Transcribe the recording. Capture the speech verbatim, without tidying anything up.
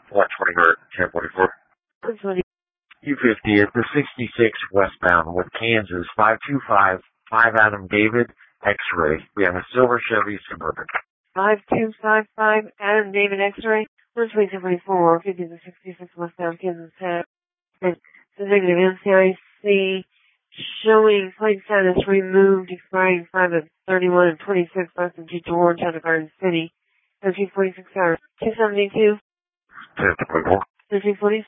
one twenty Hurt, ten forty-four. U fifty at the sixty-six westbound with Kansas, five two five, five Adam David, X-ray. We have a silver Chevy Suburban. five two five five Adam David X-ray, one twenty-two forty-four, fifty to sixty-six westbound Kansas Tech. And the negative M C I C showing plate status removed, expiring five of thirty-one and twenty-six west of G George out of Garden City. thirteen forty-six hours. two seventy-two. ten forty-four. thirteen forty.